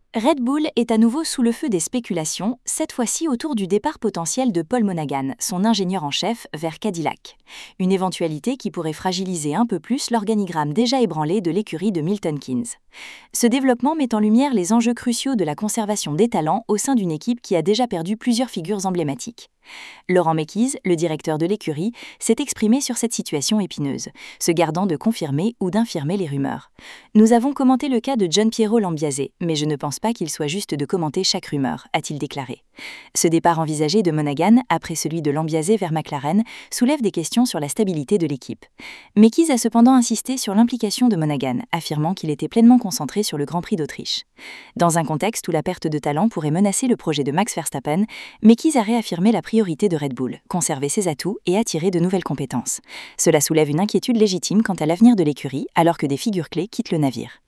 Red Bull est à nouveau sous le feu des spéculations, cette fois-ci autour du départ potentiel de Paul Monaghan, son ingénieur en chef, vers Cadillac. Une éventualité qui pourrait fragiliser un peu plus l'organigramme déjà ébranlé de l'écurie de Milton Keynes. Ce développement met en lumière les enjeux cruciaux de la conservation des talents au sein d'une équipe qui a déjà perdu plusieurs figures emblématiques. Laurent Mekies, le directeur de l'écurie, s'est exprimé sur cette situation épineuse, se gardant de confirmer ou d'infirmer les rumeurs. Nous avons commenté le cas de Gianpiero Lambiase, mais je ne pense pas qu'il soit juste de commenter chaque rumeur, a-t-il déclaré. Ce départ envisagé de Monaghan, après celui de Lambiase vers McLaren, soulève des questions sur la stabilité de l'équipe. Mekies a cependant insisté sur l'implication de Monaghan, affirmant qu'il était pleinement concentré sur le Grand Prix d'Autriche. Dans un contexte où la perte de talent pourrait menacer le projet de Max Verstappen, Mekies a réaffirmé la priorité de Red Bull, conserver ses atouts et attirer de nouvelles compétences. Cela soulève une inquiétude légitime quant à l'avenir de l'écurie alors que des figures clés quittent le navire.